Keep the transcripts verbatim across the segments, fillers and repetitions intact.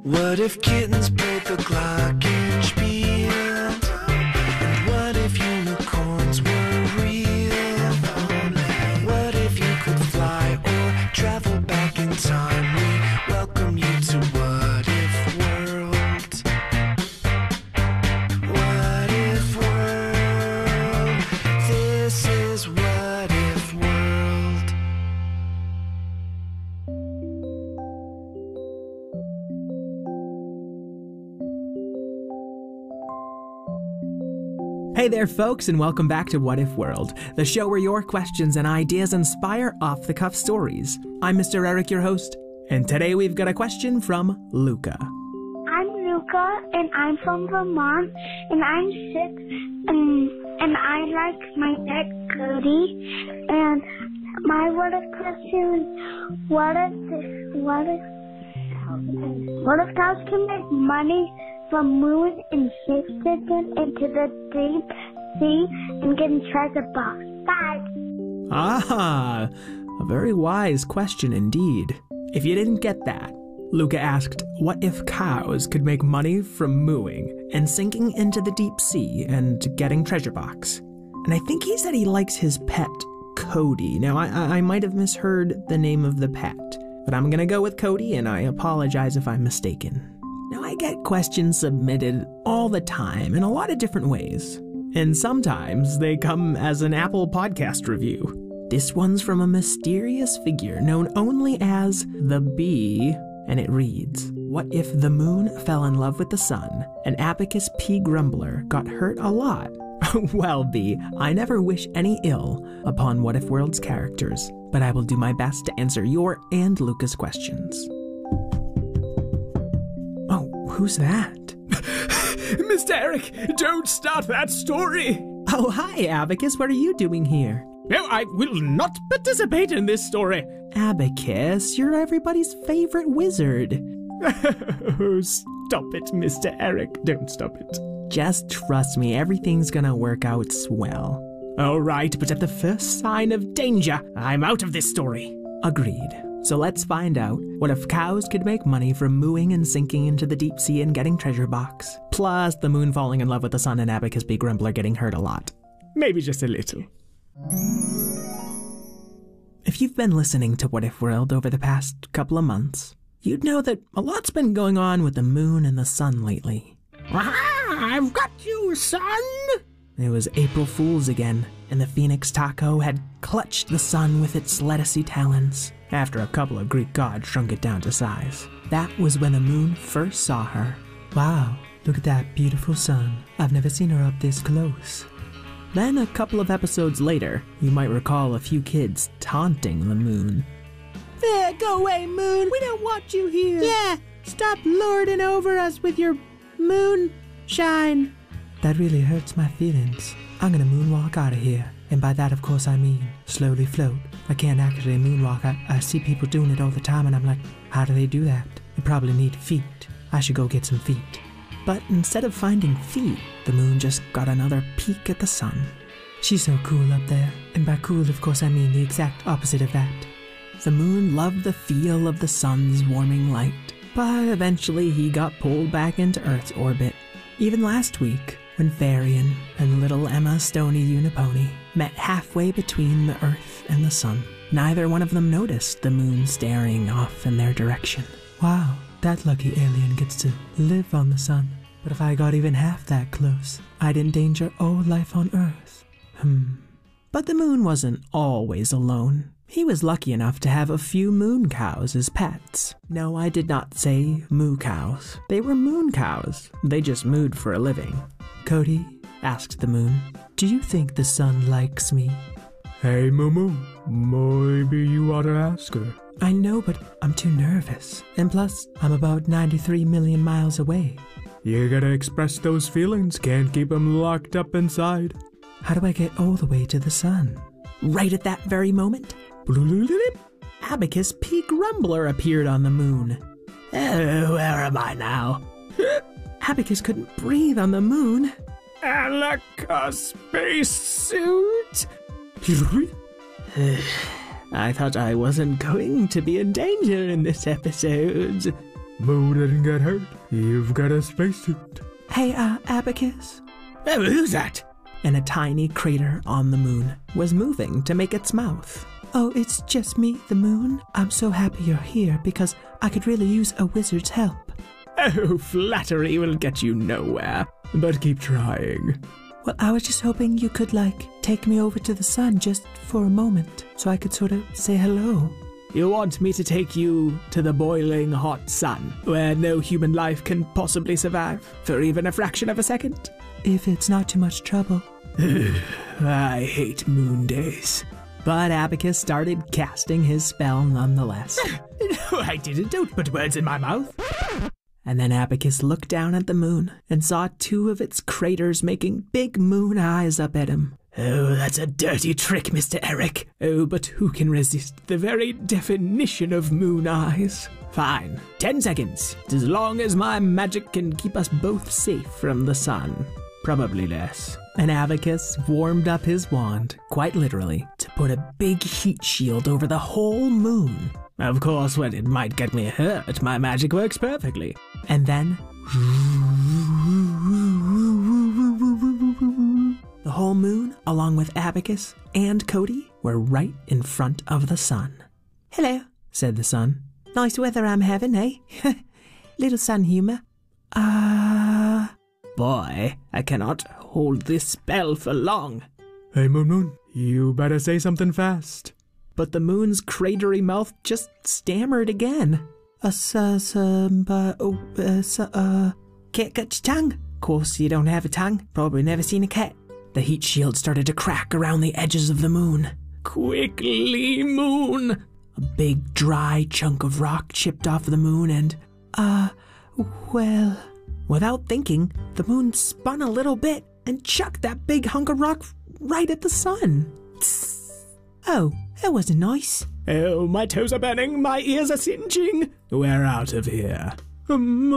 What if kittens played the glockenspiel? And what if unicorns were real? What if you could fly or travel back in time? We welcome you to What If World. What If World? This is What If World. Hey there, folks, and welcome back to What If World, the show where your questions and ideas inspire off-the-cuff stories. I'm Mister Eric, your host, and today we've got a question from Luca. I'm Luca, and I'm from Vermont, and I'm six, and, and I like my pet Cody, and my what if question is, what if, what if, what if cows can make money from moon and shift it into the deep sea and getting treasure box? Bye. Ah, a very wise question indeed. If you didn't get that, Luca asked, what if cows could make money from mooing and sinking into the deep sea and getting treasure box? And I think he said he likes his pet, Cody. Now, I, I might have misheard the name of the pet, but I'm gonna go with Cody, and I apologize if I'm mistaken. Now, I get questions submitted all the time in a lot of different ways, and sometimes they come as an Apple Podcast review. This one's from a mysterious figure known only as the Bee, and it reads, what if the moon fell in love with the sun and Abacus P. Grumbler got hurt a lot? Well, Bee, I never wish any ill upon What If World's characters, but I will do my best to answer your and Luca's questions. Who's that? Mister Eric, don't start that story! Oh, hi, Abacus. What are you doing here? No, I will not participate in this story. Abacus, you're everybody's favorite wizard. Oh, stop it, Mister Eric. Don't stop it. Just trust me, everything's gonna work out swell. All right, but at the first sign of danger, I'm out of this story. Agreed. So let's find out what if cows could make money from mooing and sinking into the deep sea and getting treasure box, plus the moon falling in love with the sun and Abacus P. Grumbler getting hurt a lot. Maybe just a little. If you've been listening to What If World over the past couple of months, you'd know that a lot's been going on with the moon and the sun lately. Aha! I've got you, son! It was April Fool's again, and the Phoenix Taco had clutched the sun with its lettucey talons, after a couple of Greek gods shrunk it down to size. That was when the moon first saw her. Wow, look at that beautiful sun. I've never seen her up this close. Then a couple of episodes later, you might recall a few kids taunting the moon. There, go away, moon. We don't want you here. Yeah, stop lording over us with your moonshine. That really hurts my feelings. I'm gonna moonwalk out of here. And by that, of course, I mean slowly float. I can't actually moonwalk. I, I see people doing it all the time, and I'm like, how do they do that? They probably need feet. I should go get some feet. But instead of finding feet, the moon just got another peek at the sun. She's so cool up there. And by cool, of course, I mean the exact opposite of that. The moon loved the feel of the sun's warming light, but eventually he got pulled back into Earth's orbit. Even last week, when Varian and little Emma Stoney Unipony met halfway between the Earth and the sun, neither one of them noticed the moon staring off in their direction. Wow, that lucky alien gets to live on the sun. But if I got even half that close, I'd endanger all life on Earth. Hmm. But the moon wasn't always alone. He was lucky enough to have a few moon cows as pets. No, I did not say moo cows. They were moon cows. They just mooed for a living. Cody, asked the moon, do you think the sun likes me? Hey, Moo, maybe you ought to ask her. I know, but I'm too nervous. And plus, I'm about ninety-three million miles away. You gotta express those feelings, can't keep them locked up inside. How do I get all the way to the sun? Right at that very moment, Abacus P. Grumbler appeared on the moon. Oh, where am I now? Abacus couldn't breathe on the moon. And a spacesuit? I thought I wasn't going to be in danger in this episode. Moo didn't get hurt. You've got a spacesuit. Hey, uh, Abacus? Oh, who's that? And a tiny crater on the moon was moving to make its mouth. Oh, it's just me, the moon. I'm so happy you're here because I could really use a wizard's help. Oh, flattery will get you nowhere. But keep trying. Well, I was just hoping you could, like, take me over to the sun just for a moment so I could sort of say hello. You want me to take you to the boiling hot sun, where no human life can possibly survive for even a fraction of a second? If it's not too much trouble. I hate moon days. But Abacus started casting his spell nonetheless. No, I didn't. Don't put words in my mouth. And then Abacus looked down at the moon and saw two of its craters making big moon eyes up at him. Oh, that's a dirty trick, Mister Eric. Oh, but who can resist the very definition of moon eyes? Fine, ten seconds. As long as my magic can keep us both safe from the sun. Probably less. And Abacus warmed up his wand, quite literally, to put a big heat shield over the whole moon. Of course, when it might get me hurt, my magic works perfectly. And then... the whole moon, along with Abacus and Cody, were right in front of the sun. Hello, said the sun. Nice weather I'm having, eh? Little sun humor. Ah... Uh... Boy, I cannot hold this spell for long. Hey, Moon Moon, you better say something fast. But the moon's cratery mouth just stammered again. Uh, uh, uh, oh, uh, uh, cat got your tongue? Course you don't have a tongue. Probably never seen a cat. The heat shield started to crack around the edges of the moon. Quickly, moon! A big dry chunk of rock chipped off the moon and, uh, well... Without thinking, the moon spun a little bit and chucked that big hunk of rock right at the sun. Oh, that wasn't nice. Oh, my toes are burning, my ears are singeing. We're out of here. And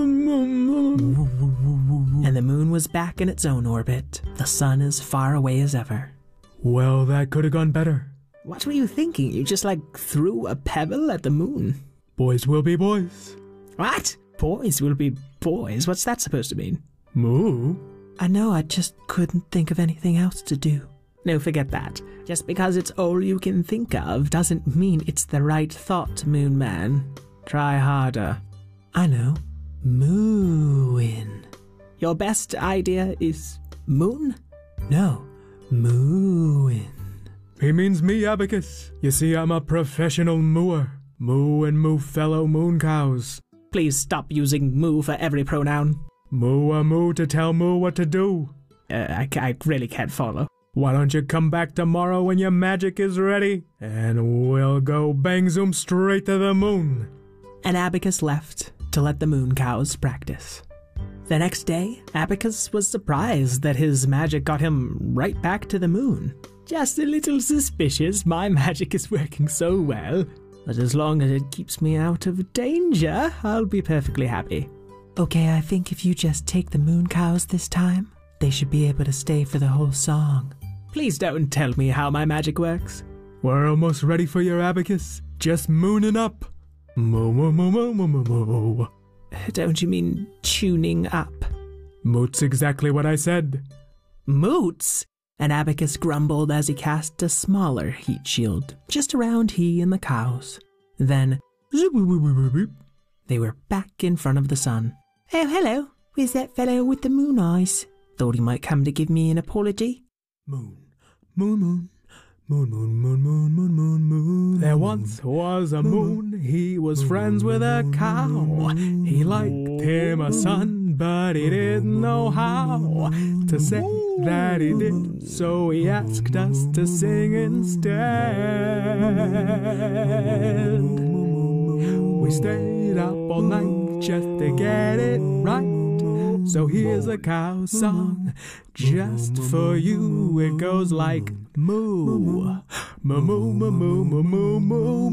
the moon was back in its own orbit, the sun as far away as ever. Well, that could have gone better. What were you thinking? You just, like, threw a pebble at the moon? Boys will be boys. What? Boys will be boys? What's that supposed to mean? Moo? I know, I just couldn't think of anything else to do. No, forget that. Just because it's all you can think of doesn't mean it's the right thought, Moon Man. Try harder. I know. Mooin. Your best idea is moon? No, mooin. He means me, Abacus. You see, I'm a professional mooer. Moo and moo fellow moon cows. Please stop using moo for every pronoun. Moo a moo to tell moo what to do. Uh, I, I really can't follow. Why don't you come back tomorrow when your magic is ready, and we'll go bang zoom straight to the moon. And Abacus left to let the moon cows practice. The next day, Abacus was surprised that his magic got him right back to the moon. Just a little suspicious my magic is working so well. But as long as it keeps me out of danger, I'll be perfectly happy. Okay, I think if you just take the moon cows this time, they should be able to stay for the whole song. Please don't tell me how my magic works. We're almost ready for your Abacus. Just mooning up. Moo moo moo moo moo moo moo. Don't you mean tuning up? Moot's exactly what I said. Moots? And Abacus grumbled as he cast a smaller heat shield just around he and the cows. Then, they were back in front of the sun. Oh, hello. Where's that fellow with the moon eyes? Thought he might come to give me an apology. Moon, moon, moon, moon, moon, moon, moon, moon, moon, moon. There once was a moon. He was friends with a cow. He liked him a son, but he didn't know how to say that he did. So he asked us to sing instead. We stayed up all night just to get it right. So here's a cow song just for you. It goes like moo, moo, moo, moo, moo, moo, moo,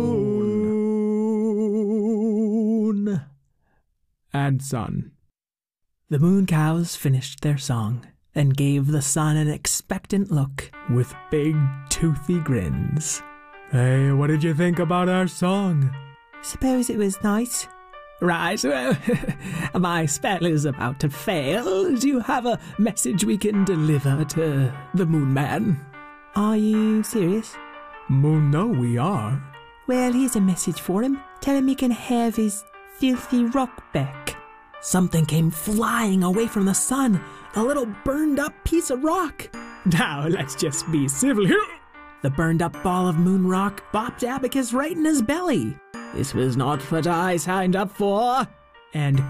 moon, and sun. The moon cows finished their song and gave the sun an expectant look with big toothy grins. Hey, what did you think about our song? Suppose it was nice. Right, well, my spell is about to fail. Do you have a message we can deliver to the Moon Man? Are you serious? Moon, no, we are. Well, here's a message for him. Tell him he can have his filthy rock back. Something came flying away from the sun. A little burned up piece of rock. Now, let's just be civil here. The burned up ball of moon rock bopped Abacus right in his belly. This was not what I signed up for. And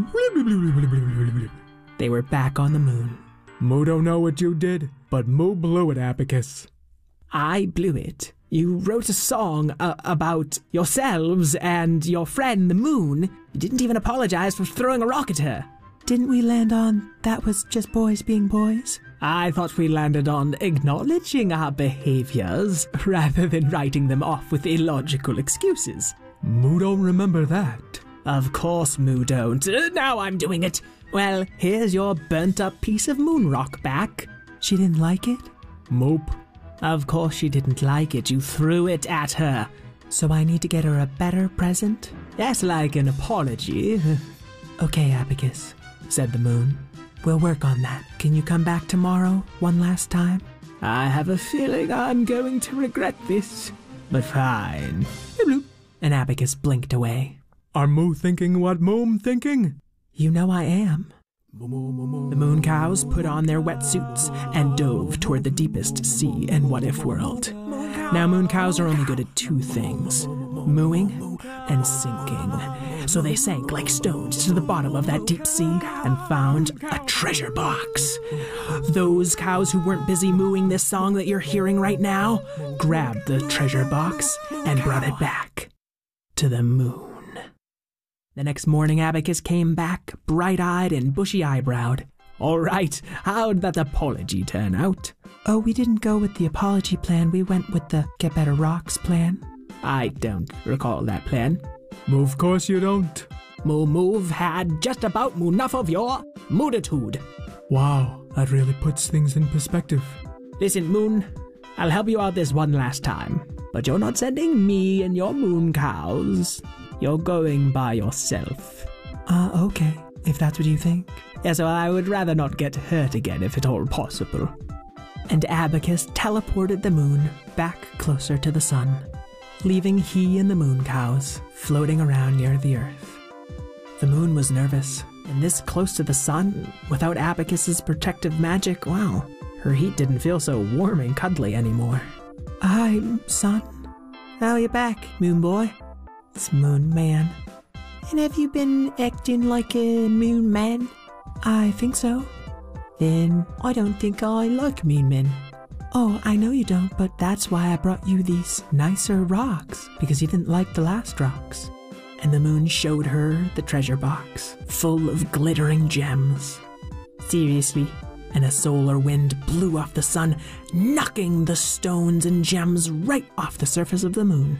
they were back on the moon. Moo don't know what you did, but Moo blew it, Abacus. I blew it. You wrote a song uh, about yourselves and your friend, the moon. You didn't even apologize for throwing a rock at her. Didn't we land on that was just boys being boys? I thought we landed on acknowledging our behaviors rather than writing them off with illogical excuses. Moo don't remember that. Of course Moo don't. Uh, now I'm doing it. Well, here's your burnt-up piece of moon rock back. She didn't like it? Mope. Of course she didn't like it. You threw it at her. So I need to get her a better present? That's like an apology. Okay, Abacus, said the moon. We'll work on that. Can you come back tomorrow one last time? I have a feeling I'm going to regret this, but fine. And Abacus blinked away. Are Moo thinking what Moom thinking? You know I am. The moon cows put on their wetsuits and dove toward the deepest sea and what-if world. Now moon cows are only good at two things, mooing and sinking. So they sank like stones to the bottom of that deep sea and found a treasure box. Those cows who weren't busy mooing this song that you're hearing right now grabbed the treasure box and brought it back to the moon. The next morning, Abacus came back, bright-eyed and bushy-eyebrowed. All right, how'd that apology turn out? Oh, we didn't go with the apology plan. We went with the Get Better Rocks plan. I don't recall that plan. Moo, of course you don't. Moo Move had just about enough of your mooditude. Wow, that really puts things in perspective. Listen, Moon, I'll help you out this one last time, but you're not sending me and your moon cows. You're going by yourself. Uh, okay, if that's what you think. Yes, well, I would rather not get hurt again if at all possible. And Abacus teleported the moon back closer to the sun, leaving he and the moon cows floating around near the earth. The moon was nervous, and this close to the sun, without Abacus's protective magic, wow, her heat didn't feel so warm and cuddly anymore. Hi, son. How are you back, moon boy? It's Moon Man. And have you been acting like a moon man? I think so. Then I don't think I like mean men. Oh, I know you don't, but that's why I brought you these nicer rocks, because you didn't like the last rocks. And the moon showed her the treasure box, full of glittering gems. Seriously. And a solar wind blew off the sun, knocking the stones and gems right off the surface of the moon.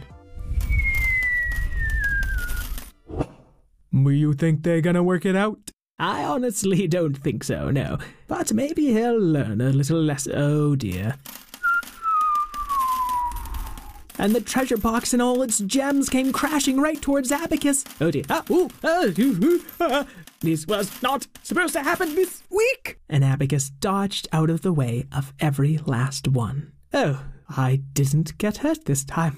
You think they're gonna work it out? I honestly don't think so, no. But maybe he'll learn a little less. Oh dear. And the treasure box and all its gems came crashing right towards Abacus. Oh dear. Ah, ooh, ah, ooh, ooh, ah. This was not supposed to happen this week. And Abacus dodged out of the way of every last one. Oh, I didn't get hurt this time.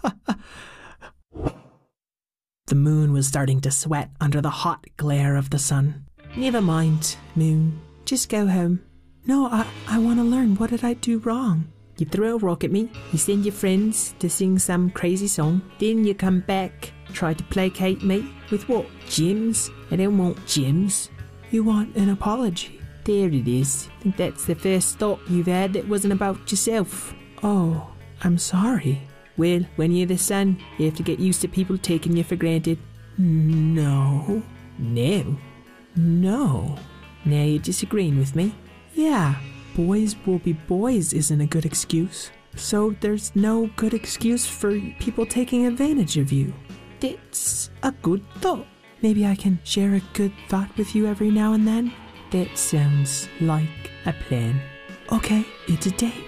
The moon was starting to sweat under the hot glare of the sun. Never mind, moon. Just go home. No, I, I want to learn. What did I do wrong? You throw a rock at me, you send your friends to sing some crazy song, then you come back, try to placate me. With what? Gems? I don't want gems. You want an apology. There it is. I think that's the first thought you've had that wasn't about yourself. Oh, I'm sorry. Well, when you're the sun, you have to get used to people taking you for granted. No. No. No. Now you're disagreeing with me? Yeah. Boys will be boys isn't a good excuse. So there's no good excuse for people taking advantage of you. That's a good thought. Maybe I can share a good thought with you every now and then? That sounds like a plan. Okay, it's a date.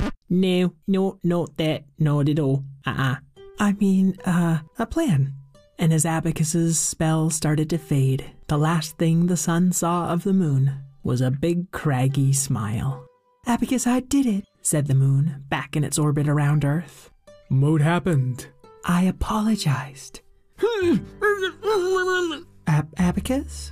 No, no, not that, not at all. Uh-uh. I mean, uh, a plan. And as Abacus's spell started to fade, the last thing the sun saw of the moon was a big craggy smile. "Abacus, I did it," said the moon, back in its orbit around Earth. What happened? "I apologized." Ab- Abacus?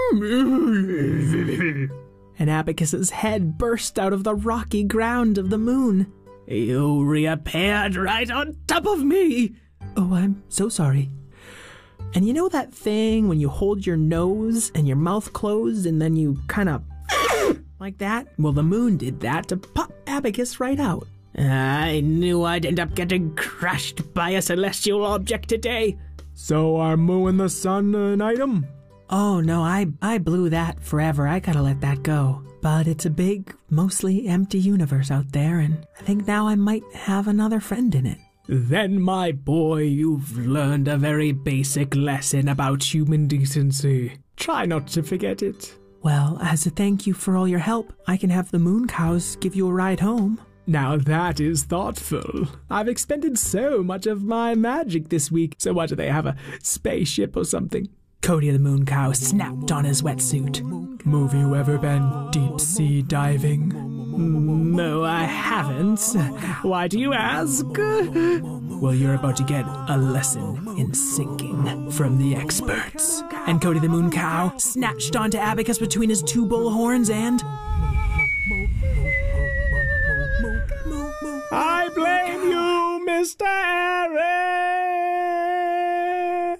And Abacus's head burst out of the rocky ground of the moon. "You reappeared right on top of me!" "Oh, I'm so sorry." And you know that thing when you hold your nose and your mouth closed and then you kind of like that? Well, the moon did that to pop Abacus right out. I knew I'd end up getting crushed by a celestial object today. So are Moo and the sun an item? Oh, no, I, I blew that forever. I gotta let that go. But it's a big, mostly empty universe out there, and I think now I might have another friend in it. Then, my boy, you've learned a very basic lesson about human decency. Try not to forget it. Well, as a thank you for all your help, I can have the moon cows give you a ride home. Now that is thoughtful. I've expended so much of my magic this week, so what, do they have a spaceship or something? Cody the moon cow snapped on his wetsuit. Have you ever been deep sea diving? No, I haven't. Why do you ask? Well, you're about to get a lesson in sinking from the experts. And Cody the moon cow snatched onto Abacus between his two bull horns and... I blame you, Mister Eric!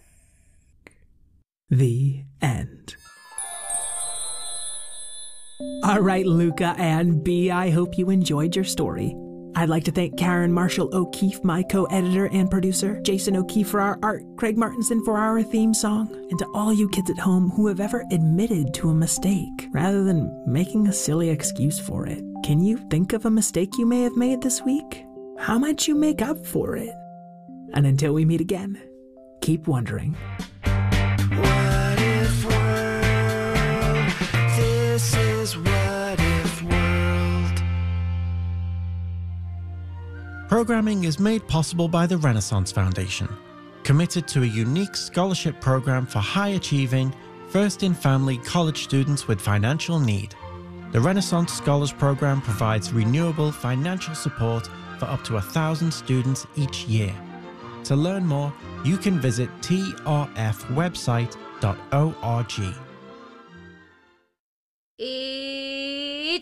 The end. All right, Luca and B, I hope you enjoyed your story. I'd like to thank Karen Marshall O'Keefe, my co-editor and producer, Jason O'Keefe for our art, Craig Martinson for our theme song, and to all you kids at home who have ever admitted to a mistake rather than making a silly excuse for it. Can you think of a mistake you may have made this week? How might you make up for it? And until we meet again, keep wondering. What if world? This is What If World. Programming is made possible by the Renaissance Foundation, committed to a unique scholarship program for high-achieving, first-in-family college students with financial need. The Renaissance Scholars Program provides renewable financial support for up to a thousand students each year. To learn more, you can visit t r f website dot org. E